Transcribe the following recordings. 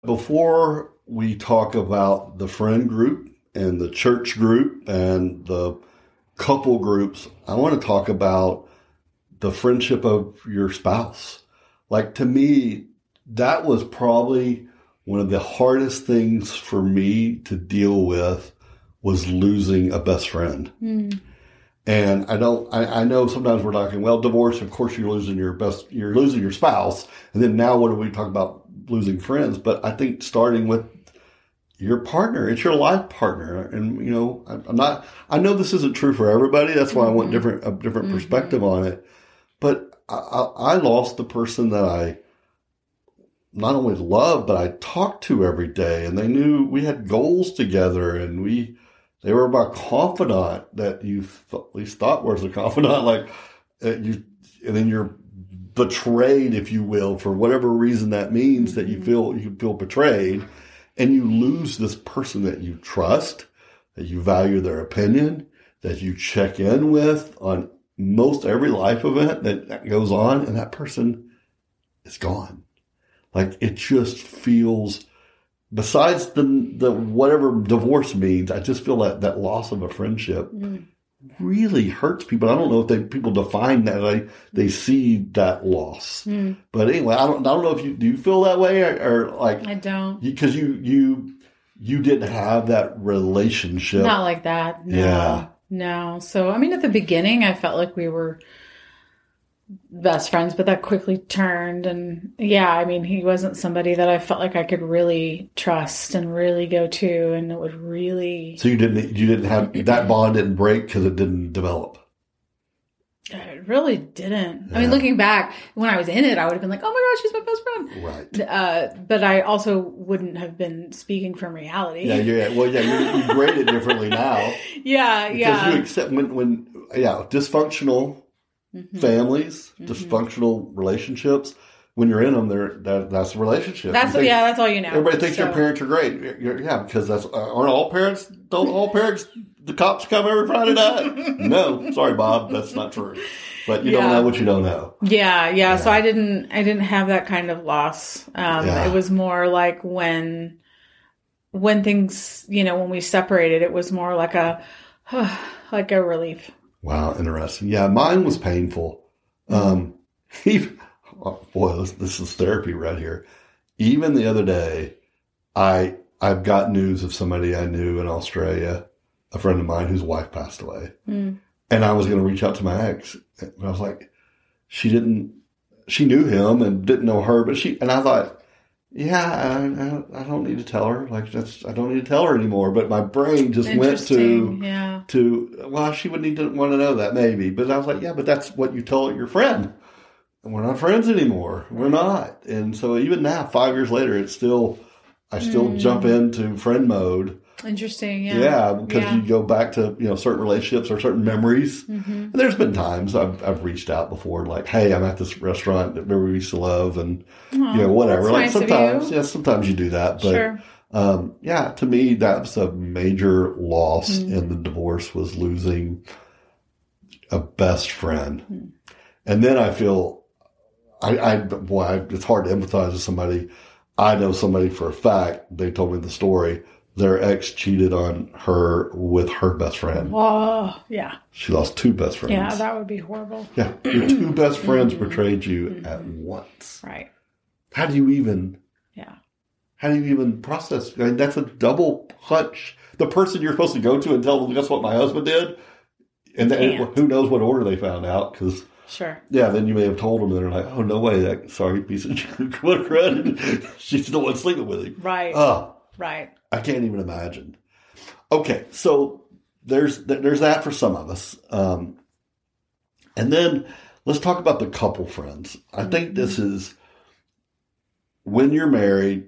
Before we talk about the friend group and the church group and the couple groups, I want to talk about the friendship of your spouse. Like, to me, that was probably one of the hardest things for me to deal with, was losing a best friend. Mm. And I know sometimes we're talking, well, divorce, of course you're losing your spouse. And then now what do we talk about losing friends? But I think starting with your partner, it's your life partner. And, I know this isn't true for everybody. That's why I want a different perspective on it. But I lost the person that I not only loved, but I talked to every day, and they knew we had goals together, and they were my confidant that you at least thought was a confidant. Like and then you're betrayed, if you will, for whatever reason that means, that you feel betrayed, and you lose this person that you trust, that you value their opinion, that you check in with on most every life event that goes on, and that person is gone. Like, it just feels, besides the whatever divorce means, I just feel that loss of a friendship really hurts people. I don't know if people define that. They see that loss. But anyway, I don't know if do you feel that way or like, I don't, because you didn't have that relationship. Not like that. No. Yeah. No. So, at the beginning, I felt like we were best friends, but that quickly turned. And he wasn't somebody that I felt like I could really trust and really go to, and it would really. So you didn't have that bond, didn't break because it didn't develop. It really didn't. Yeah. Looking back, when I was in it, I would have been like, "Oh my gosh, she's my best friend." Right. But I also wouldn't have been speaking from reality. Yeah. Well, you grade it differently now. Yeah. Because you accept when dysfunctional families, dysfunctional relationships. When you're in them, that's a relationship. That's all you know. Everybody thinks your parents are great. Because aren't all parents? Don't all parents? The cops come every Friday night? No, sorry, Bob, that's not true. But you don't know what you don't know. Yeah. So I didn't have that kind of loss. It was more like when things, when we separated, it was more like a relief. Wow, interesting. Yeah, mine was painful. This is therapy right here. Even the other day, I've got news of somebody I knew in Australia, a friend of mine whose wife passed away. And I was going to reach out to my ex. And I was like, she knew him and didn't know her, and I thought, I don't need to tell her. I don't need to tell her anymore. But my brain just went to, well, she would need to want to know that maybe. But I was like, but that's what you tell your friend. And we're not friends anymore. We're not. And so even now, 5 years later, I still jump into friend mode. Interesting, yeah. Yeah, because you go back to, certain relationships or certain memories. And there's been times I've reached out before, like, hey, I'm at this restaurant that we used to love, and, whatever. That's like nice of you. Sometimes you do that. But, sure. To me, that was a major loss in the divorce, was losing a best friend. And then I feel, it's hard to empathize with somebody. I know somebody for a fact, they told me the story, their ex cheated on her with her best friend. Oh, yeah. She lost two best friends. Yeah, that would be horrible. Yeah, your two best friends betrayed you at once. Right. How do you even process? That's a double punch. The person you're supposed to go to and tell them, guess what my husband did? And who knows what order they found out, because... Sure. Yeah, then you may have told them, and they're like, oh, no way, sorry, piece of credit. She's the one sleeping with him. Right. Right. I can't even imagine. Okay, so there's that for some of us. And then let's talk about the couple friends. I think this is, when you're married,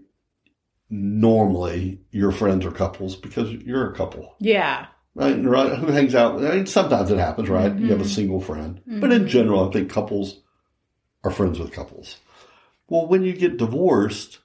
normally your friends are couples because you're a couple. Yeah. Right? Who hangs out? Sometimes it happens, right? You have a single friend. But in general, I think couples are friends with couples. Well, when you get divorced,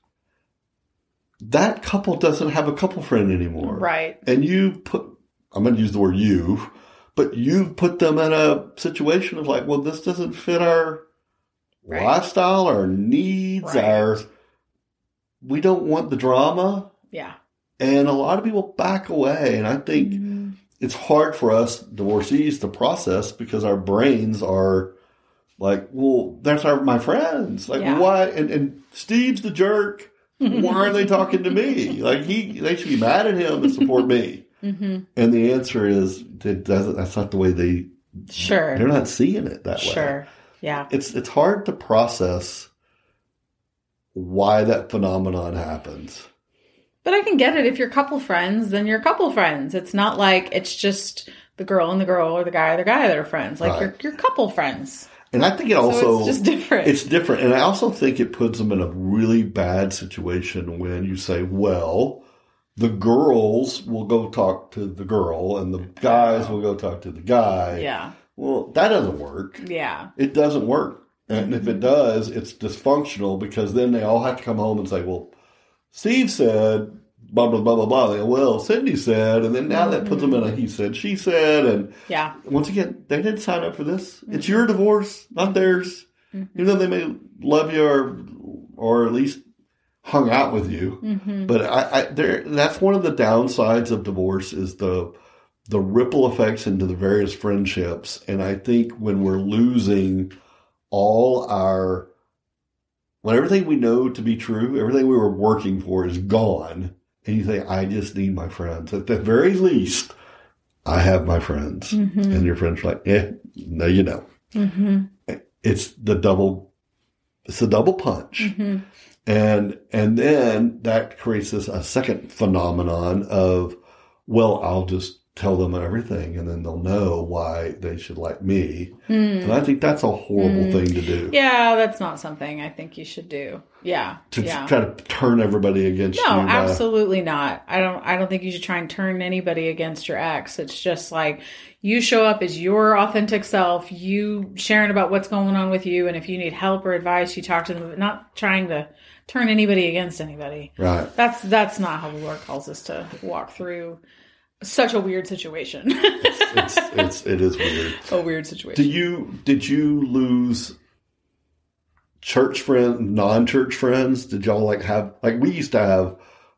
that couple doesn't have a couple friend anymore. Right. And I'm going to use the word you, but you put them in a situation of like, well, this doesn't fit our lifestyle, our needs, we don't want the drama. Yeah. And a lot of people back away. And I think it's hard for us divorcees to process because our brains are like, well, that's my friends. Like, why? And Steve's the jerk. Why aren't they talking to me? Like, they should be mad at him and support me. And the answer is, that's not the way they're not seeing it that way. Sure. Yeah. It's hard to process why that phenomenon happens. But I can get it. If you're couple friends, then you're couple friends. It's not like it's just the girl and the girl or the guy that are friends. Like you're couple friends. And I think it also... it's just different. It's different. And I also think it puts them in a really bad situation when you say, well, the girls will go talk to the girl and the guys will go talk to the guy. Yeah. Well, that doesn't work. Yeah. It doesn't work. And if it does, it's dysfunctional because then they all have to come home and say, well, Steve said, blah, blah, blah, blah, blah. They go, well, Cindy said, and then now that puts them in a he said, she said. And once again, they didn't sign up for this. It's your divorce, not theirs. Even though they may love you or at least hung out with you. But that's one of the downsides of divorce is the ripple effects into the various friendships. And I think when we're losing when everything we know to be true, everything we were working for is gone. And you say, I just need my friends. At the very least, I have my friends. And your friends are like, no, you don't. It's the double punch. And then that creates a second phenomenon of, well, I'll just tell them everything and then they'll know why they should like me. And I think that's a horrible thing to do. Yeah, that's not something I think you should do. Yeah. To try to turn everybody against you. No, absolutely not. I don't think you should try and turn anybody against your ex. It's just like you show up as your authentic self, you sharing about what's going on with you, and if you need help or advice, you talk to them, but not trying to turn anybody against anybody. Right. That's not how the Lord calls us to walk through such a weird situation. It is weird. A weird situation. Did you lose church friends, non-church friends? Did y'all have we used to have,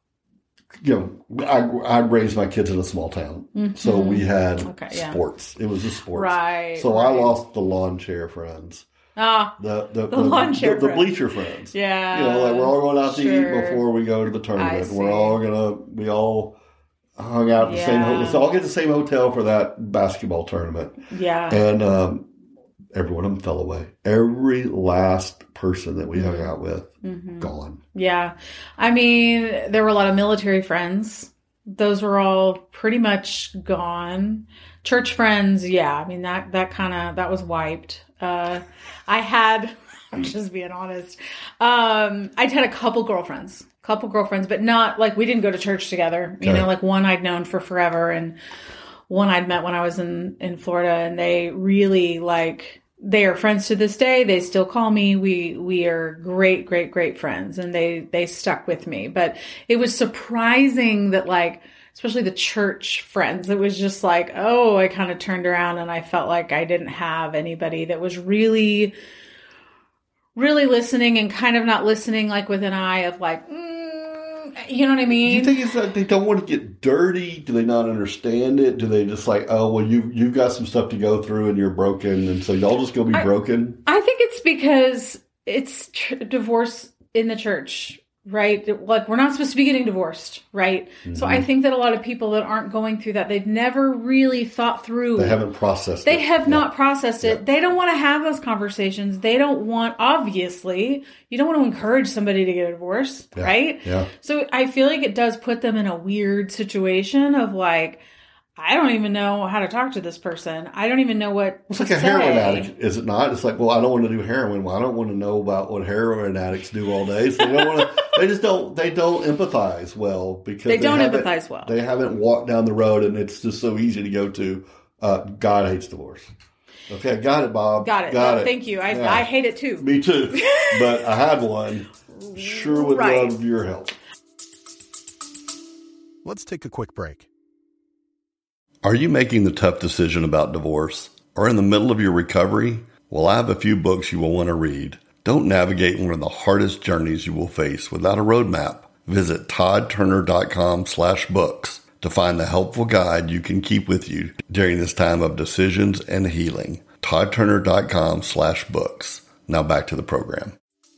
I raised my kids in a small town. So we had sports. It was a sports. Right. So I lost the lawn chair friends. The lawn chair the bleacher friends. Yeah. We're all going out to eat before we go to the tournament. We all hung out at the same hotel. So I'll get the same hotel for that basketball tournament. Yeah. And every one of them fell away. Every last person that we hung out with, gone. Yeah. I mean, there were a lot of military friends. Those were all pretty much gone. Church friends, I mean, that was wiped. I had, I'm just being honest, I'd had a couple girlfriends, but not we didn't go to church together. You know, one I'd known for forever and one I'd met when I was in Florida, and they really they are friends to this day. They still call me. We are great, great, great friends, and they stuck with me. But it was surprising that especially the church friends, it was just I kind of turned around and I felt like I didn't have anybody that was really, really listening and kind of not listening with an eye of you know what I mean? Do you think it's that they don't want to get dirty? Do they not understand it? Do they just you've got some stuff to go through and you're broken, and so y'all just go be broken? I think it's because it's divorce in the church, right? We're not supposed to be getting divorced, right? So I think that a lot of people that aren't going through that, they've never really thought through. They haven't processed it. They have not processed it. They don't want to have those conversations. They don't want, obviously, you don't want to encourage somebody to get a divorce, right? Yeah. So I feel like it does put them in a weird situation of I don't even know how to talk to this person. I don't even know what it's a heroin addict, is it not? It's I don't want to do heroin. Well, I don't want to know about what heroin addicts do all day. So they don't want to. They don't empathize well because they haven't walked down the road, and it's just so easy to go to. God hates divorce. Okay, got it, Bob. Got it. Thank you. I hate it too. Me too. But I had one. Sure would love your help. Let's take a quick break. Are you making the tough decision about divorce or in the middle of your recovery? Well, I have a few books you will want to read. Don't navigate one of the hardest journeys you will face without a roadmap. Visit toddturner.com/books to find the helpful guide you can keep with you during this time of decisions and healing. toddturner.com/books. Now back to the program.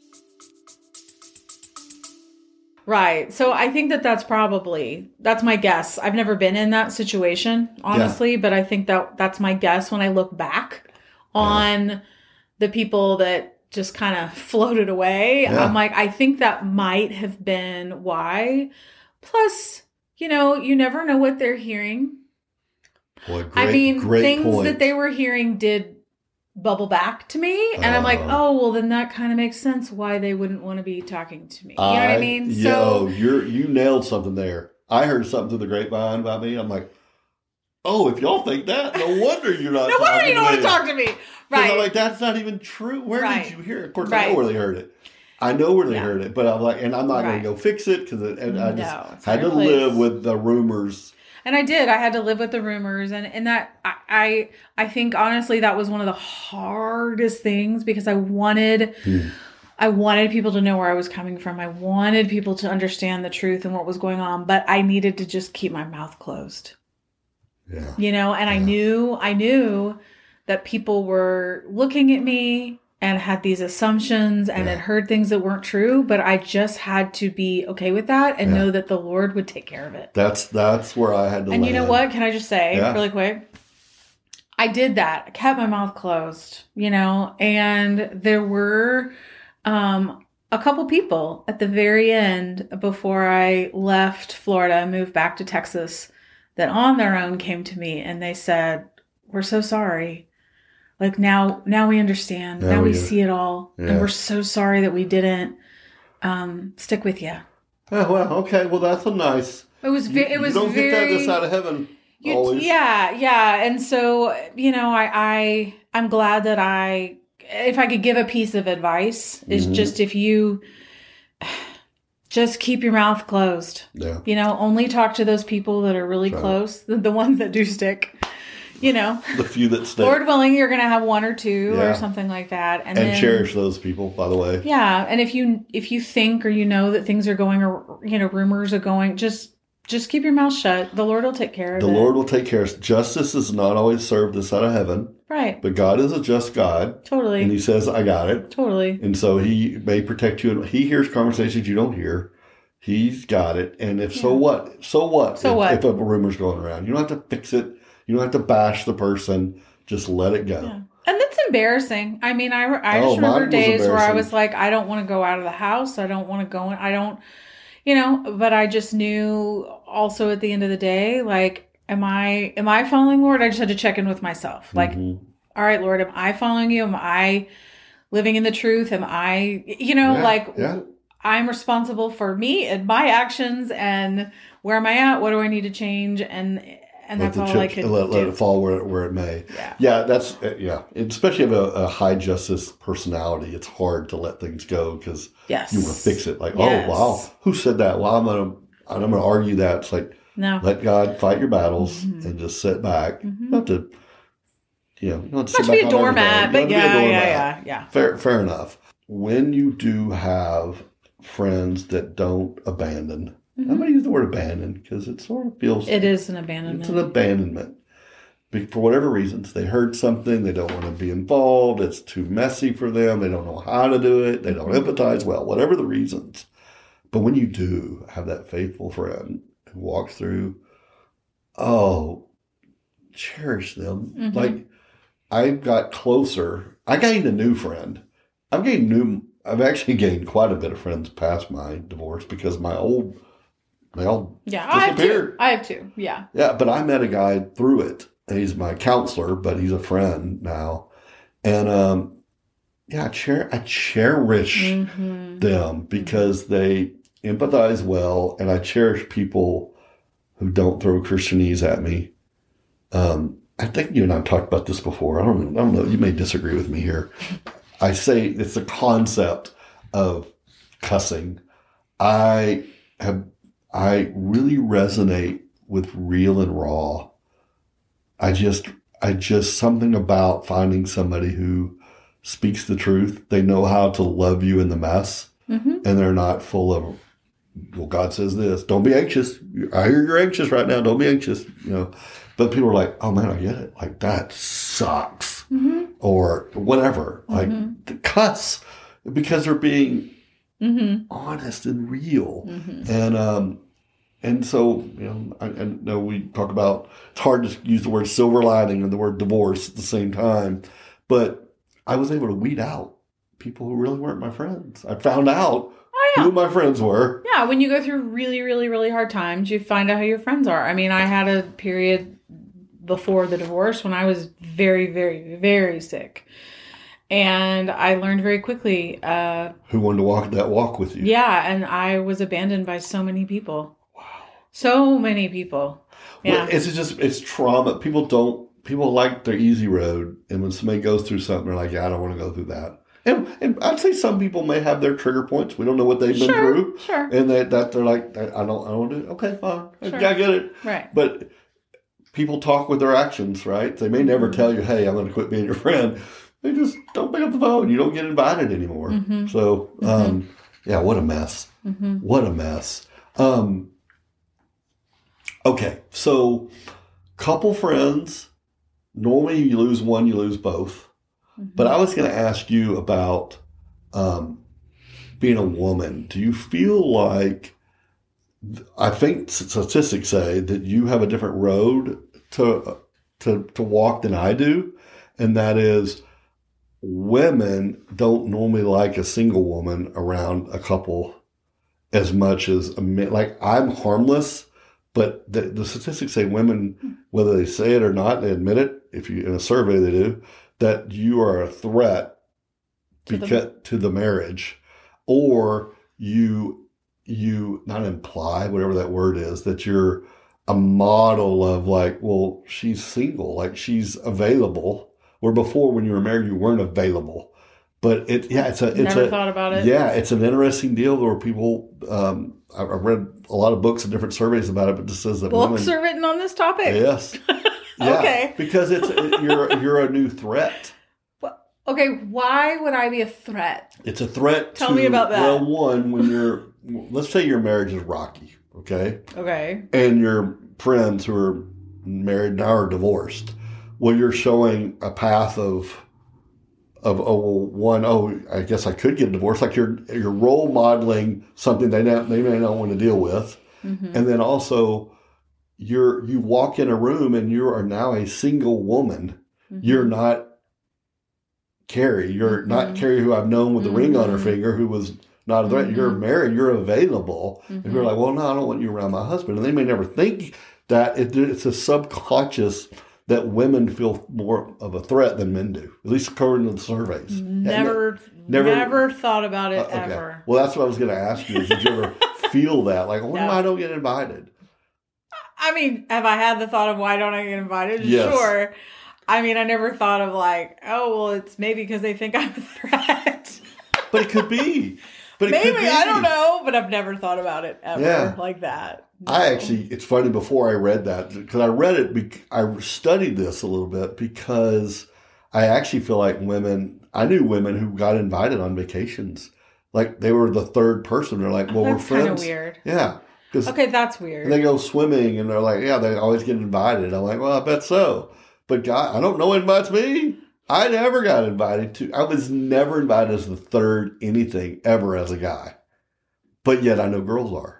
Right. So I think that's my guess. I've never been in that situation, honestly, but I think that's my guess when I look back on the people that just kind of floated away. Yeah. I'm like, I think that might have been why. Plus, you never know what they're hearing. Boy, great things point. that they were hearing did bubble back to me, and I'm like, oh, well, then that kind of makes sense why they wouldn't want to be talking to me. You know what I mean? You nailed something there. I heard something through the grapevine about me. I'm like, oh, if y'all think that, no wonder you're not. No wonder you don't want to talk to me. Right? I'm like, that's not even true. Where did you hear it? Of course, I know where they heard it. Heard it, but I'm like, and I'm not going to go fix it because I just had to live with the rumors. And I did. I had to live with the rumors, and that I think honestly that was one of the hardest things because I wanted people to know where I was coming from. I wanted people to understand the truth and what was going on, but I needed to just keep my mouth closed. Yeah. I knew that people were looking at me and had these assumptions and had heard things that weren't true, but I just had to be okay with that and know that the Lord would take care of it. That's where I had to And land. you know what? Can I just say really quick? I did that. I kept my mouth closed, and there were a couple people at the very end before I left Florida and moved back to Texas that on their own came to me and they said, "We're so sorry. Like now we understand. Now we see it all. Yeah. And we're so sorry that we didn't stick with you." Oh, well, okay. Well, that's a nice. It was you don't get that this side of heaven. Always. Yeah. And so, I'm glad that if I could give a piece of advice, is just if you just keep your mouth closed. Yeah. Only talk to those people that are really close, the ones that do stick. The few that stay. Lord willing, you're going to have one or two or something like that. And then, cherish those people, by the way. Yeah. And if you think or that things are going, or, rumors are going, just keep your mouth shut. The Lord will take care of it. The Lord will take care of it. Justice is not always served this side of heaven. Right. But God is a just God. Totally. And he says, I got it. Totally. And so he may protect you. He hears conversations you don't hear. He's got it. And if so what? So what? If a rumor's going around. You don't have to fix it. You don't have to bash the person. Just let it go. Yeah. And that's embarrassing. I mean, I just remember days where I was like, I don't want to go out of the house. I don't want to go in. I don't, but I just knew also at the end of the day, like, am I following Lord? I just had to check in with myself. Like, all right, Lord, am I following you? Am I living in the truth? Am I, I'm responsible for me and my actions and where am I at? What do I need to change? And that's all I could do. Let it fall where it may. Yeah, that's, especially if a high justice personality, it's hard to let things go because you want to fix it. Like, oh, wow, who said that? Well, I'm going to argue that. It's like, no. Let God fight your battles and just sit back. Not to, not to be a doormat, but yeah. Fair enough. When you do have friends that don't abandon, I'm going to use the word abandon because it sort of feels... It is an abandonment. It's an abandonment. For whatever reasons, they heard something, they don't want to be involved, it's too messy for them, they don't know how to do it, they don't empathize well, whatever the reasons. But when you do have that faithful friend who walks through, cherish them. Like, I got closer. I gained a new friend. I've actually gained quite a bit of friends past my divorce because they all disappeared. I have two. Yeah. Yeah, but I met a guy through it. He's my counselor, but he's a friend now. And I cherish them because they empathize well, and I cherish people who don't throw Christianese at me. I think you and I have talked about this before. I don't know. You may disagree with me here. I say it's the concept of cussing. I really resonate with real and raw. I just something about finding somebody who speaks the truth. They know how to love you in the mess, and they're not full of, well, God says this. Don't be anxious. I hear you're anxious right now. Don't be anxious. But people are like, oh man, I get it. Like, that sucks, or whatever. Like, cuss, because they're being honest and real, and so, I know we talk about, it's hard to use the word silver lining and the word divorce at the same time, but I was able to weed out people who really weren't my friends. I found out who my friends were. Yeah, when you go through really, really, really hard times, you find out who your friends are. I mean, I had a period before the divorce when I was very, very, very sick. And I learned very quickly. Who wanted to walk that walk with you? Yeah, and I was abandoned by so many people. So many people. Yeah. Well, it's trauma. People like their easy road. And when somebody goes through something, they're like, yeah, I don't want to go through that. And I'd say some people may have their trigger points. We don't know what they've been through. Sure. And that they're like, I don't want to do it. Okay, fine. Sure. I get it. Right. But people talk with their actions, right? They may never tell you, hey, I'm going to quit being your friend. They just don't pick up the phone. You don't get invited anymore. So, yeah, what a mess. What a mess. Okay, so couple friends, normally you lose one, you lose both. But I was going to ask you about being a woman. Do you feel like, I think statistics say that you have a different road to walk than I do, and that is women don't normally like a single woman around a couple as much as a man. Like, I'm harmless. But the statistics say women, whether they say it or not, they admit it. If you in a survey they do, that you are a threat to the marriage, or you not imply, whatever that word is, that you're a model of like, well, she's single, like she's available. Where before, when you were married, you weren't available. But never thought about it. Yeah, it's an interesting deal where people. I've read a lot of books and different surveys about it, but it just says that books are written on this topic. Yes. Yeah, okay. Because you're a new threat. Well, okay, why would I be a threat? It's a threat. Tell me about that. Well, one, when let's say your marriage is rocky, okay? Okay. And your friends who are married now are divorced. Well, you're showing a path of I guess I could get a divorce. Like you're role modeling something they may not want to deal with, and then also you walk in a room and you are now a single woman. You're not Carrie. You're not Carrie, who I've known with the ring on her finger, who was not a threat. You're married. You're available, and you're like, well, no, I don't want you around my husband. And they may never think that it's a subconscious. That women feel more of a threat than men do, at least according to the surveys. Never thought about it ever. Well, that's what I was going to ask you. Did you ever feel that? Like, why I don't get invited? I mean, have I had the thought of why don't I get invited? Yes. Sure. I mean, I never thought of like, oh, well, it's maybe because they think I'm a threat. But it could be. Maybe, I don't know, but I've never thought about it ever like that. No. It's funny, before I read that, because I read it, I studied this a little bit because I actually feel like I knew women who got invited on vacations. Like they were the third person. They're like, well, we're friends. That's kind of weird. Yeah. Okay, that's weird. And they go swimming and they're like, yeah, they always get invited. I'm like, well, I bet so. But God, I don't know who invites me. I never got invited I was never invited as the third anything ever as a guy. But yet I know girls are.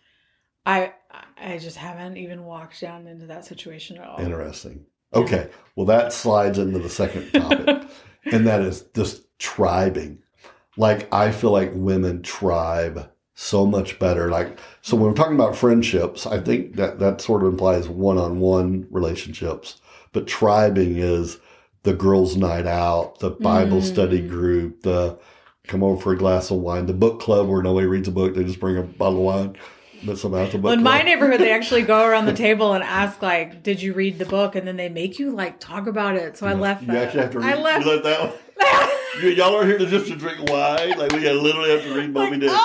I just haven't even walked down into that situation at all. Interesting. Okay. Well, that slides into the second topic. And that is just tribing. Like, I feel like women tribe so much better. Like, so when we're talking about friendships, I think that sort of implies one-on-one relationships. But tribing is the girls' night out, the Bible study group, the come over for a glass of wine, the book club where nobody reads a book, they just bring a bottle of wine. But somehow the book well, in club. my neighborhood, they actually go around the table and ask, like, did you read the book? And then they make you, like, talk about it. So I left that. You actually have to read. I left. You let that one? Y'all are here just to drink wine? Like, we gotta literally have to read Moby Dick.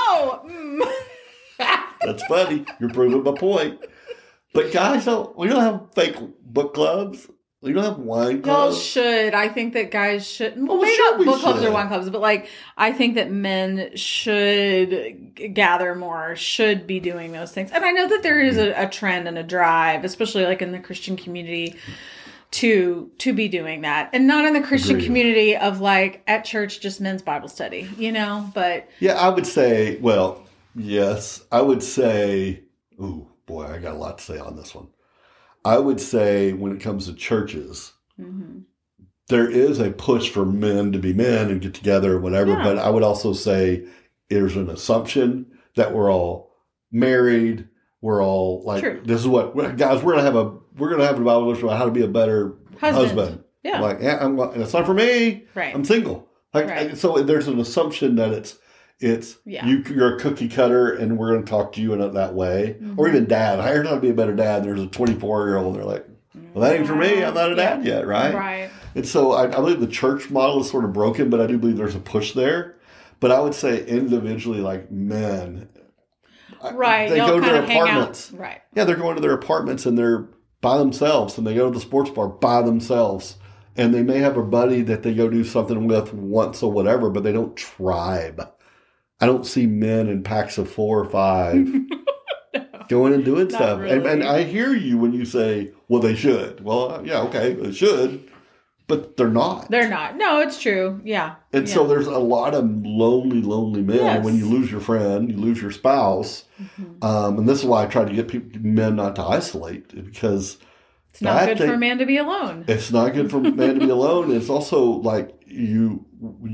That's funny. You're proving my point. But guys, we don't have fake book clubs. You don't have wine Y'all clubs? should. I think that guys should. Well, Well, maybe sure not we book clubs or should. wine clubs, but like I think that men should gather more, should be doing those things. And I know that there is a trend and a drive, especially like in the Christian community, to be doing that, and not in the Christian Agreed. community of like at church just men's Bible study, But Yeah, I would say, well, yes. I would say, ooh, boy, I got a lot to say on this one. I would say when it comes to churches, there is a push for men to be men and get together or whatever. Yeah. But I would also say there's an assumption that we're all married. We're all like, True. this is what, guys, we're gonna have a Bible lesson about how to be a better husband. Yeah. Like, yeah, and it's not for me. Right. I'm single. Like, Right. so there's an assumption that it's Yeah. you're a cookie cutter and we're going to talk to you in that way. Or even dad. I heard how to be a better dad. There's a 24-year-old and they're like, well, that ain't for me. I'm not a dad yet, right? Right. And so I believe the church model is sort of broken, but I do believe there's a push there. But I would say individually, like men, Right. they Y'all go to kind their of hang out. apartments. Right. Yeah, they're going to their apartments and they're by themselves, and they go to the sports bar by themselves. And they may have a buddy that they go do something with once or whatever, but they don't tribe. I don't see men in packs of 4 or 5 going and doing stuff. really. And I hear you when you say, well, they should. Well, yeah, okay, they should, but they're not. They're not. No, it's true. Yeah. And so there's a lot of lonely men. Yes. And when you lose your friend, you lose your spouse. And this is why I try to get men not to isolate, because it's not good for a man to be alone. it's not good for a man to be alone. It's also like you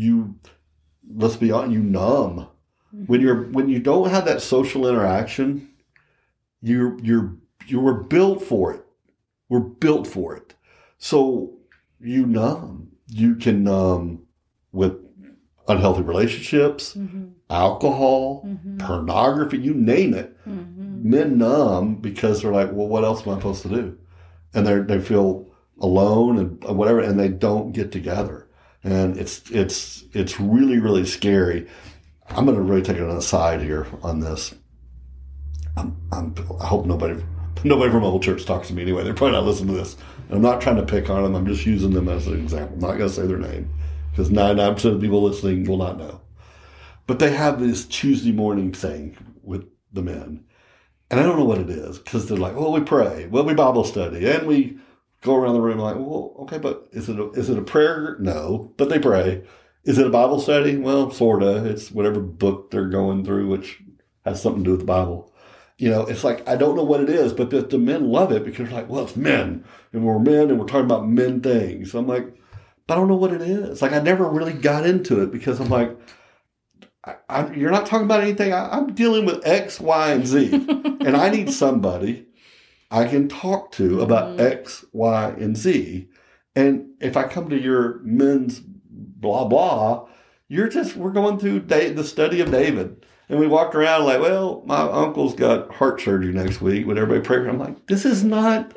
let's be honest, you numb. When you don't have that social interaction, you were built for it. We're built for it. So you numb. You can numb with unhealthy relationships, alcohol, pornography, you name it. Men numb because they're like, well, what else am I supposed to do? And they feel alone and whatever, and they don't get together. And it's really, really scary. I'm going to really take an aside here on this. I hope nobody from my old church talks to me anyway. They're probably not listening to this. And I'm not trying to pick on them. I'm just using them as an example. I'm not going to say their name because 99% of the people listening will not know. But they have this Tuesday morning thing with the men. And I don't know what it is, because they're like, well, we pray, well, we Bible study, and we go around the room like, well, okay, but is it a prayer? No, but they pray. Is it a Bible study? Well, sort of. It's whatever book they're going through, which has something to do with the Bible. It's like, I don't know what it is, but the men love it because they're like, well, it's men, and we're men, and we're talking about men things. So I'm like, but I don't know what it is. Like, I never really got into it because I'm like, you're not talking about anything. I'm dealing with X, Y, and Z. And I need somebody I can talk to about X, Y, and Z. And if I come to your men's blah, blah, we're going through the study of David. And we walked around like, well, my uncle's got heart surgery next week. Would everybody pray for him? I'm like, this is not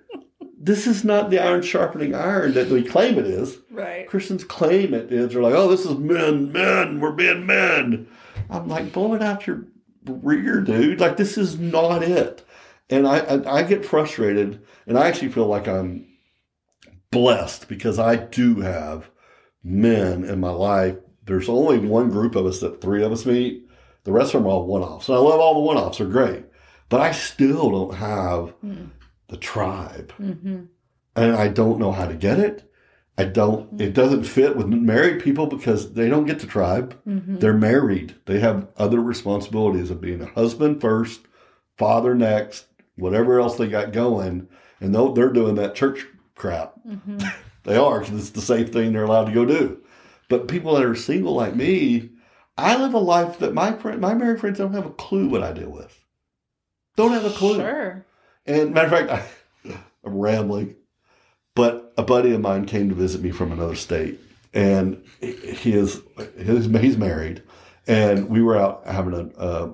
the iron sharpening iron that we claim it is. Right. Christians claim it is. They're like, oh, this is men, we're being men. I'm like, blow it out your rear, dude. Like, this is not it. And I get frustrated, and I actually feel like I'm blessed because I do have men in my life. There's only one group of us that 3 of us meet. The rest of them are all one-offs. And I love all the one-offs. They're great. But I still don't have the tribe. And I don't know how to get it. It doesn't fit with married people because they don't get the tribe. They're married. They have other responsibilities of being a husband first, father next, whatever else they got going. And they're doing that church crap. They are, because it's the safe thing they're allowed to go do. But people that are single like me, I live a life that my married friends don't have a clue what I deal with. Don't have a clue. Sure. And matter of fact, I'm rambling, but a buddy of mine came to visit me from another state, and he's married, and we were out having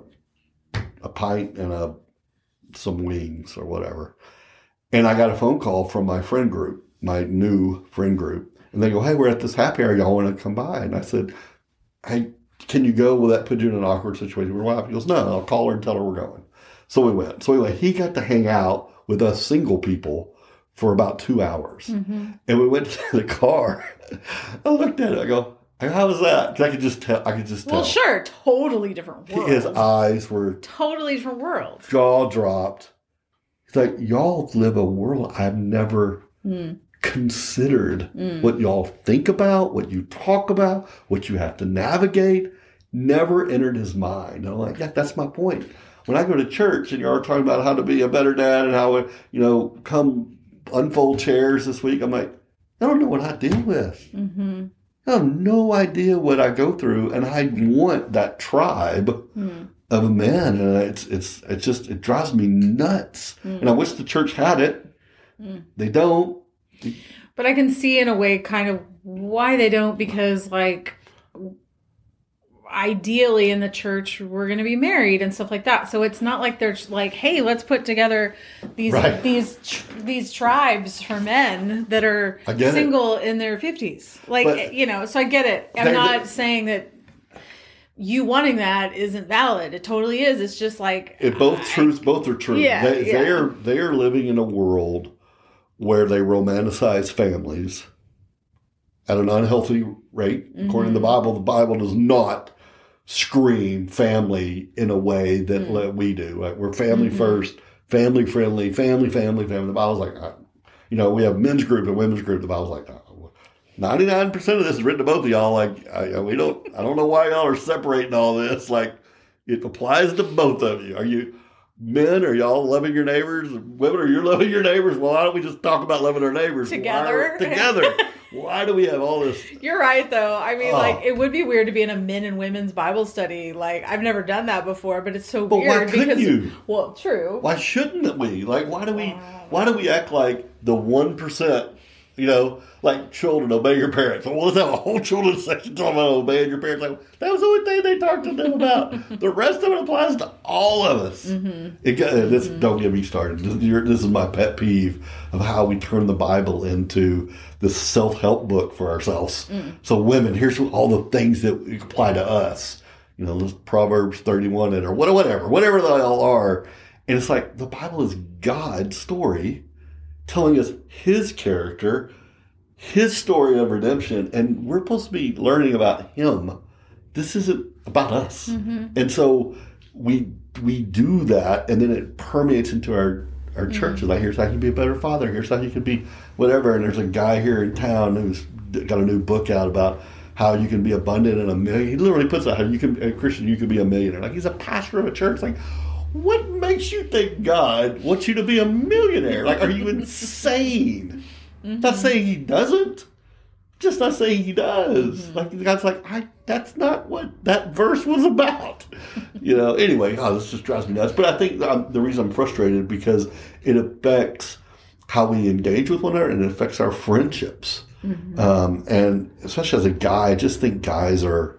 a pint and some wings or whatever, and I got a phone call from my friend group, my new friend group, and they go, hey, we're at this happy hour, y'all want to come by? And I said, hey, can you go? Will that put you in an awkward situation with your wife? He goes, no, I'll call her and tell her we're going. So we went. He got to hang out with us single people for about 2 hours. And we went to the car. I looked at it. I go, how was that? 'Cause I could just tell. Well, sure. Totally different world. His eyes were totally different world. Jaw dropped. He's like, y'all live a world I've never considered. What y'all think about, what you talk about, what you have to navigate. Never entered his mind. And I'm like, yeah, that's my point. When I go to church and you're talking about how to be a better dad and how, come unfold chairs this week, I'm like, I don't know what I deal with. I have no idea what I go through, and I want that tribe of men, and it drives me nuts. And I wish the church had it. They don't. But I can see in a way kind of why they don't, because ideally in the church we're going to be married and stuff like that. So it's not like they're just like, hey, let's put together these tribes for men that are single in their 50s. So I get it. I'm not saying that you wanting that isn't valid. It totally is. It's just like both are true. Yeah, they are living in a world where they romanticize families at an unhealthy rate. According to the Bible does not scream family in a way that we do. Like, we're family first, family friendly, family. The Bible's like, we have men's group and women's group. The Bible's like, 99% of this is written to both of y'all. Like, I don't know why y'all are separating all this. Like, it applies to both of you. Are you men? Are y'all loving your neighbors? Women, are you loving your neighbors? Well, why don't we just talk about loving our neighbors together? Why do we have all this? You're right, though. I mean, it would be weird to be in a men and women's Bible study. Like, I've never done that before, but it's so weird. Why couldn't you? Well, true. Why shouldn't we? Like, why do we act like the 1%? Like children, obey your parents. Well, let's have a whole children's section talking about obeying your parents. Like, that was the only thing they talked to them about. The rest of it applies to all of us. Don't get me started. This is my pet peeve of how we turn the Bible into this self-help book for ourselves. So women, here's all the things that apply to us. This Proverbs 31 or whatever they all are. And it's like, the Bible is God's story telling us his character, his story of redemption, and we're supposed to be learning about him. This isn't about us. And so we do that, and then it permeates into our churches. Like, here's how you can be a better father. Here's how you can be whatever. And there's a guy here in town who's got a new book out about how you can be abundant in a million. He literally puts out how you can, a Christian, you can be a millionaire. Like, he's a pastor of a church. Like, what makes you think God wants you to be a millionaire? Like, are you insane? Not saying he doesn't. Just not saying he does. Like, God's like, that's not what that verse was about. Anyway, this just drives me nuts. But I think the reason I'm frustrated because it affects how we engage with one another, and it affects our friendships. And especially as a guy, I just think guys are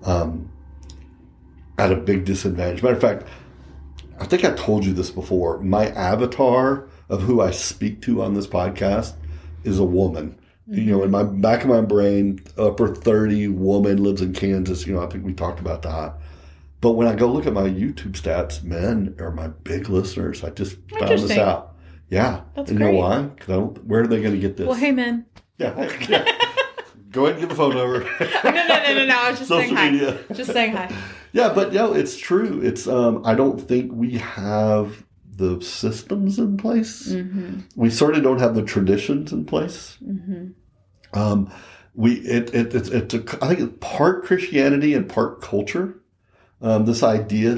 at a big disadvantage. Matter of fact, I think I told you this before. My avatar of who I speak to on this podcast is a woman. In my back of my brain, upper 30 woman, lives in Kansas. I think we talked about that. But when I go look at my YouTube stats, men are my big listeners. I just found this out. Yeah. That's and great. You know why? Because where are they going to get this? Well, hey, men. Yeah. Go ahead and give the phone number. No. I was just saying hi. Media. Just saying hi. Yeah, but it's true. It's I don't think we have the systems in place. We certainly don't have the traditions in place. I think it's part Christianity and part culture. This idea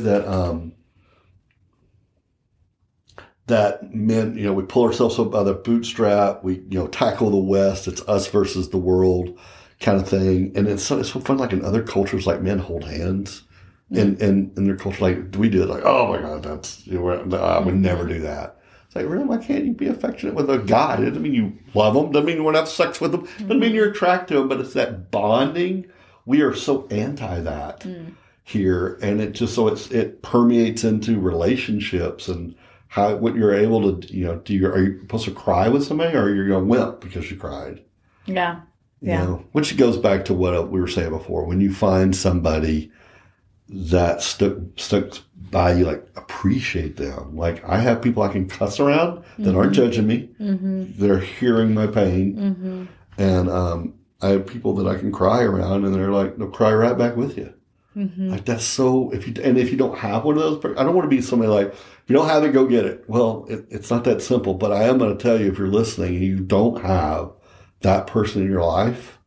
that men, we pull ourselves up by the bootstrap. We, tackle the West. It's us versus the world kind of thing. And it's so fun. Like in other cultures, like men hold hands. And in their culture, like, we do it like, oh my God, I would never do that. It's like, really, why can't you be affectionate with a guy? It doesn't mean you love them. Doesn't mean you want to have sex with them. Doesn't mean you're attracted to them. But it's that bonding. We are so anti that here. And it just, so it permeates into relationships and what you're able to, are you supposed to cry with somebody, or are you going to wimp because you cried? Yeah. Which goes back to what we were saying before. When you find somebody that stuck by you, like appreciate them. Like I have people I can cuss around that aren't judging me. They're hearing my pain. And I have people that I can cry around and they're like, they'll cry right back with you. Like that's so, if you don't have one of those, I don't want to be somebody like, if you don't have it, go get it. Well, it's not that simple, but I am going to tell you, if you're listening and you don't have that person in your life,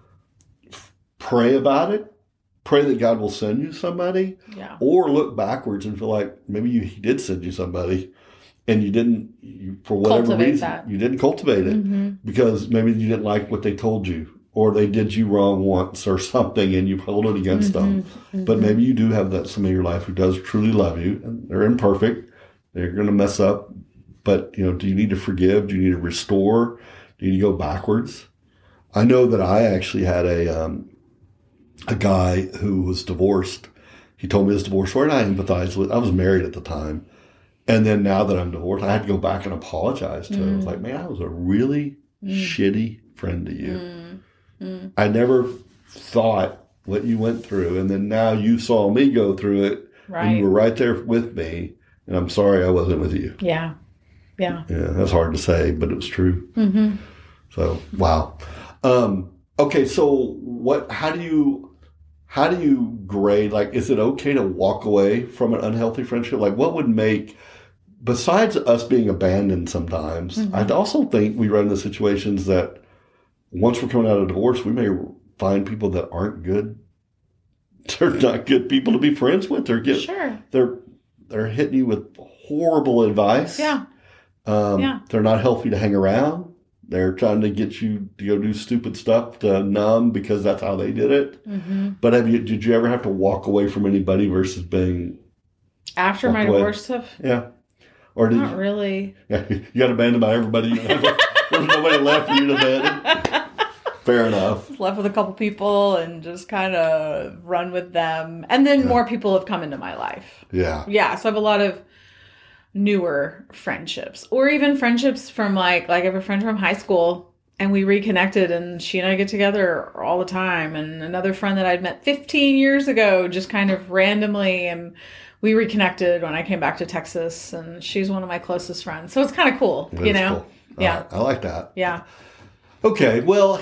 pray about it. Pray that God will send you somebody, or look backwards and feel like maybe He did send you somebody, and you didn't, for whatever reason, you didn't cultivate it because maybe you didn't like what they told you, or they did you wrong once or something, and you held it against them. But maybe you do have that somebody in your life who does truly love you, and they're imperfect, they're going to mess up, but do you need to forgive? Do you need to restore? Do you need to go backwards? I know that I actually had a guy who was divorced. He told me his divorce story, and I empathized with. I was married at the time, and then now that I'm divorced, I had to go back and apologize to him. I was like, man, I was a really shitty friend to you. I never thought what you went through, and then now you saw me go through it, and you were right there with me, and I'm sorry I wasn't with you. Yeah, that's hard to say, but it was true. So, wow. Okay, so how do you grade, like, is it okay to walk away from an unhealthy friendship? Like, what would make, besides us being abandoned sometimes, I also think we run into situations that once we're coming out of divorce, we may find people that aren't good. They're not good people to be friends with. They're hitting you with horrible advice. They're not healthy to hang around. They're trying to get you to go do stupid stuff to numb because that's how they did it. But did you ever have to walk away from anybody versus being after my divorce stuff? Yeah, or did not really? Yeah, you got abandoned by everybody. There's nobody left for you to abandon. Fair enough. Left with a couple people and just kind of run with them, and then more people have come into my life. Yeah. So I have a lot of newer friendships, or even friendships from like I have a friend from high school and we reconnected, and she and I get together all the time, and another friend that I'd met 15 years ago just kind of randomly, and we reconnected when I came back to Texas, and she's one of my closest friends, so it's kind of cool. Cool. I like that. Yeah. Okay, well,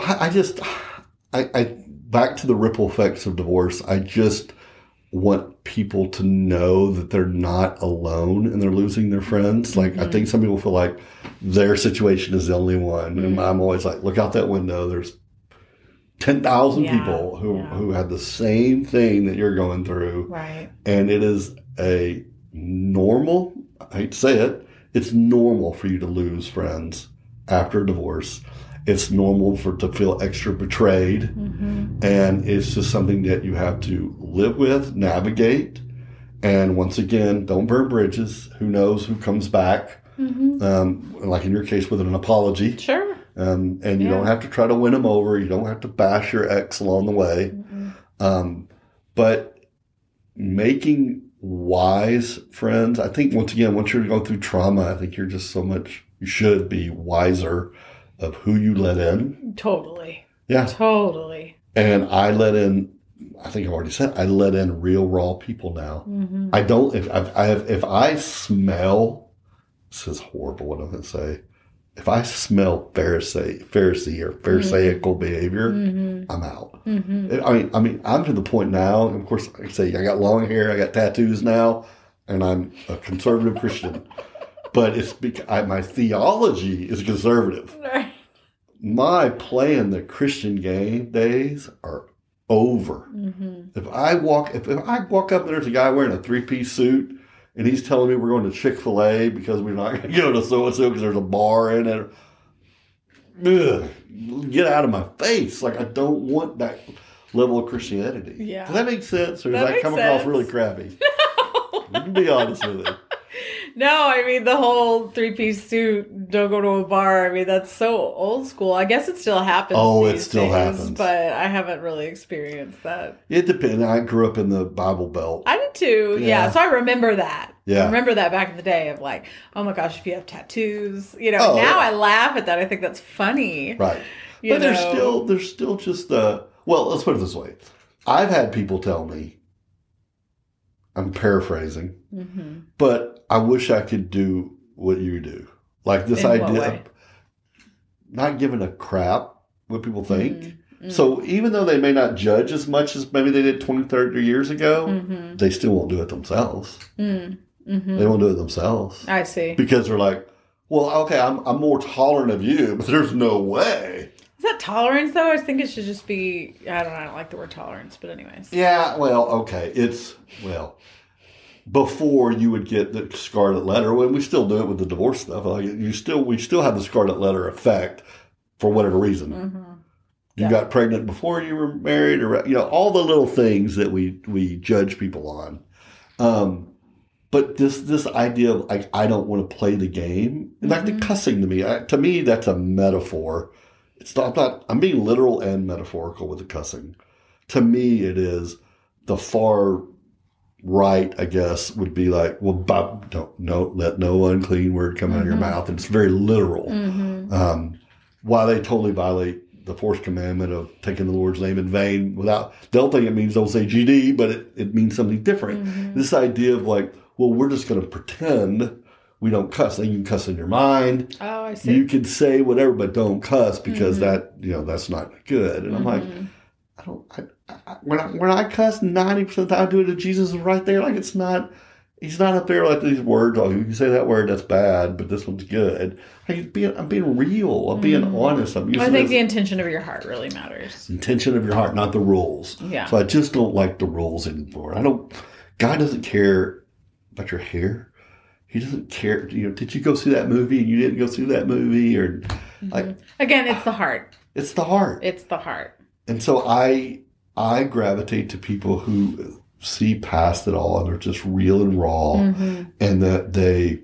I back to the ripple effects of divorce. I just want people to know that they're not alone and they're losing their friends. Like, I think some people feel like their situation is the only one. And I'm always like, look out that window. There's 10,000 people who had the same thing that you're going through. Right. And it is a normal, I hate to say it, it's normal for you to lose friends after a divorce. It's normal to feel extra betrayed. And it's just something that you have to live with, navigate. And once again, don't burn bridges. Who knows who comes back? Like in your case with an apology. Sure. And you don't have to try to win them over. You don't have to bash your ex along the way. But making wise friends, I think once again, once you're going through trauma, I think you're just you should be wiser of who you let in. Totally. Yeah. Totally. And I let in, I think I've already said, I let in real raw people now. I don't, if I smell, this is horrible what I'm going to say. If I smell Pharisee or Pharisaical behavior, I'm out. I mean, I'm to the point now, of course, like I say, I got long hair, I got tattoos now, and I'm a conservative Christian. But it's because my theology is conservative. Right. My playing the Christian game days are over. If I walk up and there's a guy wearing a 3-piece suit and he's telling me we're going to Chick-fil-A because we're not going to go to so-and-so because there's a bar in it, get out of my face. Like, I don't want that level of Christianity. Yeah. Does that make sense? Or does that come across really crappy? No. You can be honest with it. No, I mean, the whole 3-piece suit, don't go to a bar. I mean, that's so old school. I guess it still happens. Oh, it still happens. But I haven't really experienced that. It depends. I grew up in the Bible Belt. I did too. Yeah. So I remember that. Yeah. I remember that back in the day of like, oh my gosh, if you have tattoos, now I laugh at that. I think that's funny. Right. But there's still just well, let's put it this way. I've had people tell me, I'm paraphrasing, but I wish I could do what you do. Like this idea of not giving a crap what people think. So even though they may not judge as much as maybe they did 20, 30 years ago, they still won't do it themselves. They won't do it themselves. I see. Because they're like, well, okay, I'm more tolerant of you, but there's no way. Is that tolerance, though? I think it should just be, I don't like the word tolerance, but anyways. Yeah, well, okay. Before you would get the scarlet letter, when we still do it with the divorce stuff, like we still have the scarlet letter effect for whatever reason. You got pregnant before you were married, or all the little things that we judge people on. But this idea of like I don't want to play the game, like the cussing to me that's a metaphor. It's not. I'm being literal and metaphorical with the cussing. To me, it is the far right. I guess would be like, well, don't let no unclean word come out of your mouth, and it's very literal. While they totally violate the fourth commandment of taking the Lord's name in vain they'll think it means don't say GD, but it means something different. This idea of like, well, we're just going to pretend we don't cuss. Then you can cuss in your mind. Oh, I see. You can say whatever, but don't cuss because that's not good. And I'm like, when I cuss, 90% of the time I do it to Jesus is right there. Like he's not up there like these words. Oh, you can say that word, that's bad, but this one's good. I'm being real. I'm being honest. I think the intention of your heart really matters. Intention of your heart, not the rules. Yeah. So I just don't like the rules anymore. God doesn't care about your hair. He doesn't care. Did you go see that movie and you didn't go see that movie? Or again, it's the heart. It's the heart. It's the heart. And so I gravitate to people who see past it all and they're just real and raw, and that they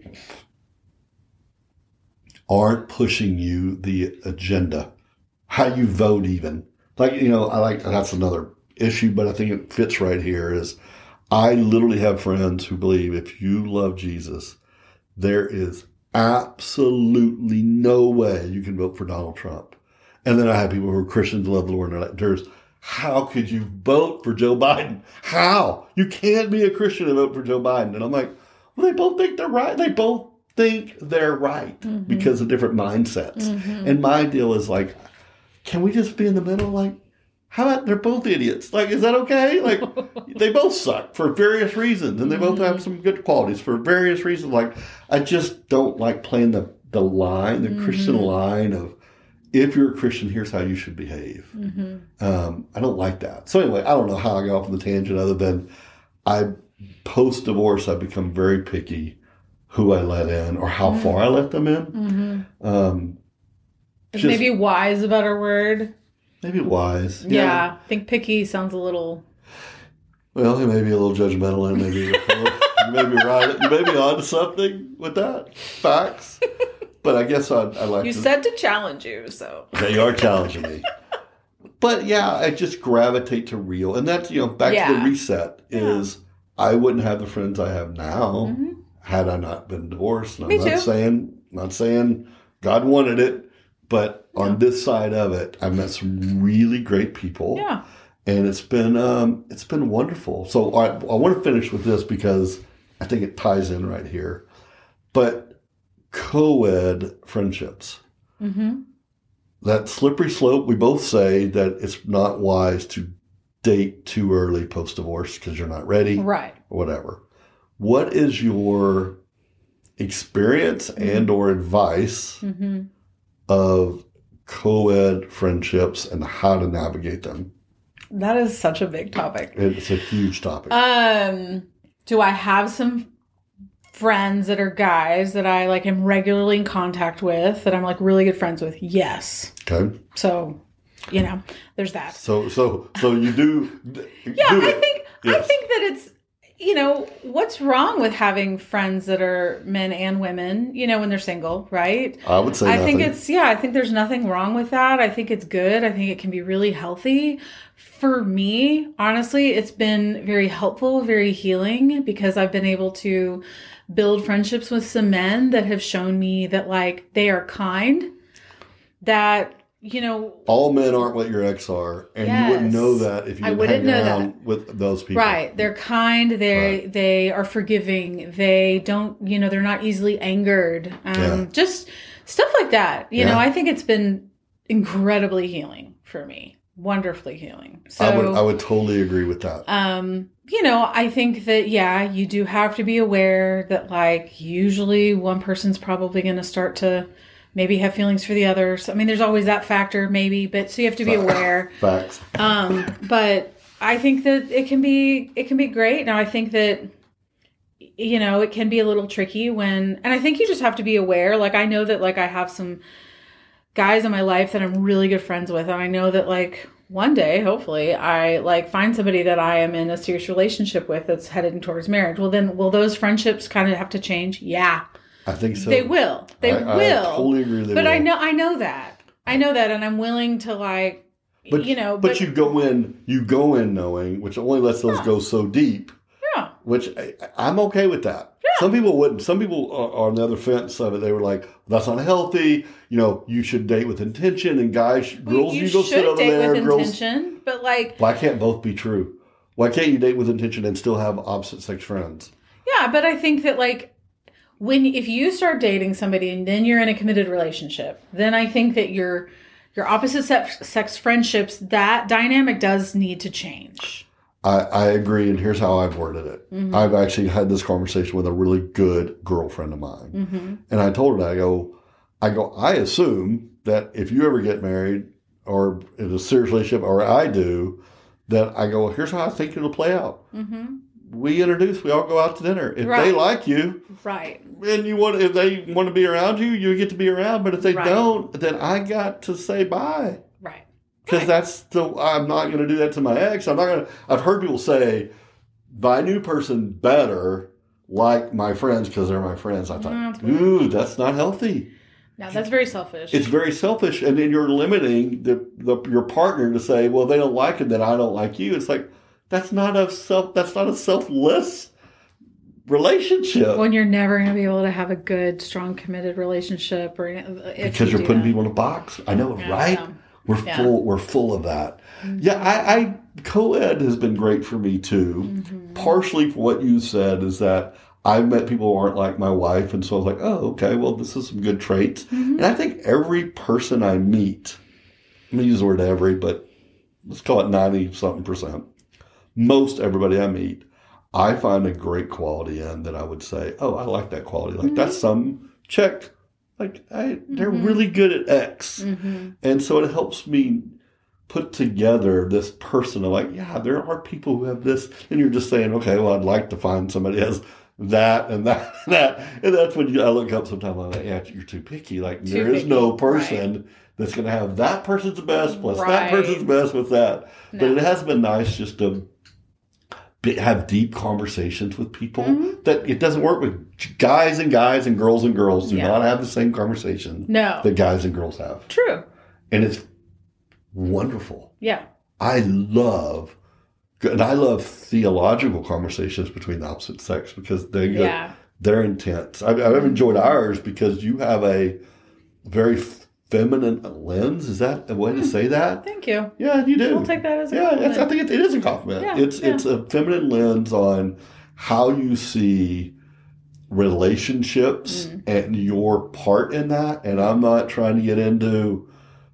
aren't pushing you the agenda, how you vote even. That's another issue, but I think it fits right here is I literally have friends who believe if you love Jesus, there is absolutely no way you can vote for Donald Trump. And then I have people who are Christians and love the Lord, and they're like, how could you vote for Joe Biden? How? You can't be a Christian and vote for Joe Biden. And I'm like, well, they both think they're right. They both think they're right because of different mindsets. And my deal is like, can we just be in the middle? Like, how about they're both idiots? Like, is that okay? Like, they both suck for various reasons, and they both have some good qualities for various reasons. Like, I just don't like playing the line, the Christian line of, if you're a Christian, here's how you should behave. I don't like that. So anyway, I don't know how I got off on the tangent other than post-divorce, I've become very picky who I let in or how far I let them in. Maybe wise a better word. Maybe wise. Yeah. I think picky sounds a little... Well, he may be a little judgmental and maybe you may be right. You may be onto something with that. Facts. But I guess I like You said to challenge you, so. They are challenging me. But yeah, I just gravitate to real. And that's, back to the reset is I wouldn't have the friends I have now had I not been divorced. And I'm not saying God wanted it. But on this side of it, I've met some really great people. Yeah. And it's been wonderful. So I want to finish with this because I think it ties in right here. But co-ed friendships. That slippery slope, we both say that it's not wise to date too early post-divorce because you're not ready. Right. Or whatever. What is your experience and or advice of co-ed friendships and how to navigate them? That is such a big topic. It's a huge topic. Do I have some friends that are guys that I am regularly in contact with that I'm really good friends with? Yes. Okay. So, there's that. So you do. Yeah, I think that it's, what's wrong with having friends that are men and women, when they're single, right? I would say nothing. I think there's nothing wrong with that. I think it's good. I think it can be really healthy. For me, honestly, it's been very helpful, very healing because I've been able to build friendships with some men that have shown me that they are kind, that, all men aren't what your ex are, and you wouldn't know that if you didn't hang around with those people. Right. They're kind. They are forgiving. They don't, they're not easily angered. Just stuff like that. You know, I think it's been incredibly healing for me. Wonderfully healing. So I would totally agree with that. I think that, you do have to be aware that, like, usually one person's probably going to start to maybe have feelings for the others. I mean, there's always that factor, maybe, but so you have to be aware. Facts. But I think that it can be great. Now, I think that, it can be a little tricky and I think you just have to be aware. Like, I know that, like, I have some guys in my life that I'm really good friends with. And I know that, like, one day, hopefully, I, like, find somebody that I am in a serious relationship with that's headed towards marriage. Well, then, will those friendships kind of have to change? Yeah. I think so. They will. They will. I totally agree. They will. I know that. I know that, and I'm willing to, like, But you go in knowing, which only lets those go so deep. Yeah. Which I'm okay with that. Yeah. Some people wouldn't. Some people are on the other fence of it. They were like, that's unhealthy. You should date with intention. And girls, you go sit over there. With intention, but, like, why can't both be true? Why can't you date with intention and still have opposite sex friends? Yeah, but I think that, like, if you start dating somebody and then you're in a committed relationship, then I think that your opposite sex friendships, that dynamic does need to change. I agree, and here's how I've worded it. Mm-hmm. I've actually had this conversation with a really good girlfriend of mine. Mm-hmm. And I told her, I assume that if you ever get married or in a serious relationship, or I do, that here's how I think it'll play out. Mm-hmm. We all go out to dinner. If they like you, right, and if they want to be around you, you get to be around. But if they don't, then I got to say bye. Right. Because I'm not going to do that to my ex. I've heard people say, my new person better like my friends because they're my friends. I thought, ooh, that's not healthy. No, that's very selfish. It's very selfish. And then you're limiting your partner to say, well, they don't like it, then I don't like you. It's like, that's not a selfless relationship. When you're never going to be able to have a good, strong, committed relationship, because you're putting people in a box. I know, right? We're full of that. Mm-hmm. Yeah, I co-ed has been great for me too. Mm-hmm. Partially for what you said is that I've met people who aren't like my wife, and so I was like, oh, okay, well, this is some good traits. Mm-hmm. And I think every person I meet, I'm going to use the word every, but let's call it 90-something%. Most everybody I meet, I find a great quality in that I would say, oh, I like that quality. Like, that's some check. Like, they're really good at X. Mm-hmm. And so it helps me put together this person of like, yeah, there are people who have this. And you're just saying, okay, well, I'd like to find somebody who has that and that and that. And that's when I look up sometimes, I'm like, yeah, you're too picky. Like, there is no person that's going to have that person's best plus that person's best with that. No. But it has been nice just to have deep conversations with people. Mm-hmm. That it doesn't work with guys and girls do not have the same conversation that guys and girls have. True. And it's wonderful. Yeah. I love theological conversations between the opposite sex because they're intense. I've enjoyed ours because you have a very feminine lens. Is that a way to say that? Thank you. Yeah, you do. We'll take that as a compliment. I think it is a compliment. Yeah, it's a feminine lens on how you see relationships and your part in that. And I'm not trying to get into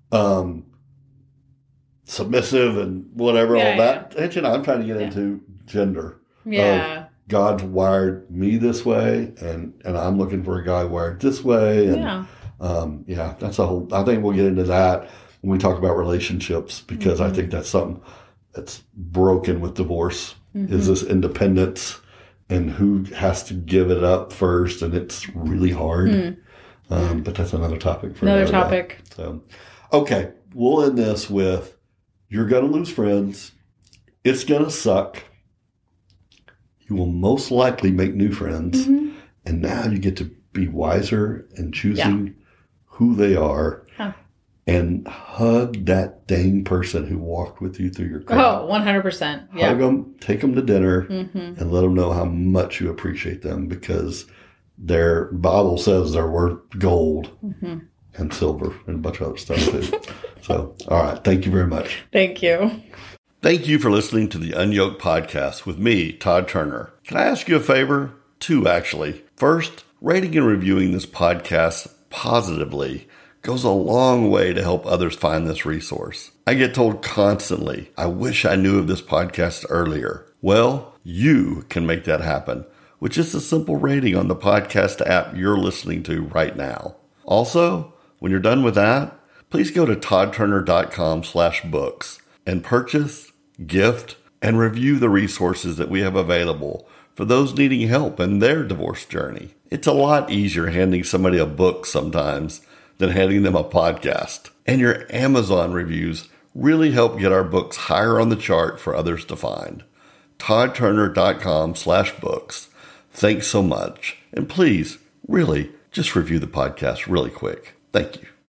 submissive and whatever all that tension. I'm trying to get into gender. Yeah. God's wired me this way, and I'm looking for a guy wired this way. And, that's a whole. I think we'll get into that when we talk about relationships because I think that's something that's broken with divorce. Is this independence and who has to give it up first, and it's really hard. But that's another topic for another topic. So, okay, we'll end this with: you're going to lose friends. It's going to suck. You will most likely make new friends, and now you get to be wiser and choosing who they are, and hug that dang person who walked with you through your crowd. Oh, 100%. Yeah. Hug them, take them to dinner, and let them know how much you appreciate them because their Bible says they're worth gold. and silver and a bunch of other stuff too. So, all right. Thank you very much. Thank you. Thank you for listening to the Unyoked Podcast with me, Todd Turner. Can I ask you a favor? Two, actually. First, rating and reviewing this podcast positively goes a long way to help others find this resource. I get told constantly, I wish I knew of this podcast earlier. Well, you can make that happen with just a simple rating on the podcast app you're listening to right now. Also, when you're done with that, please go to toddturner.com/books and purchase, gift, and review the resources that we have available for those needing help in their divorce journey. It's a lot easier handing somebody a book sometimes than handing them a podcast. And your Amazon reviews really help get our books higher on the chart for others to find. toddturner.com/books. Thanks so much. And please, really, just review the podcast really quick. Thank you.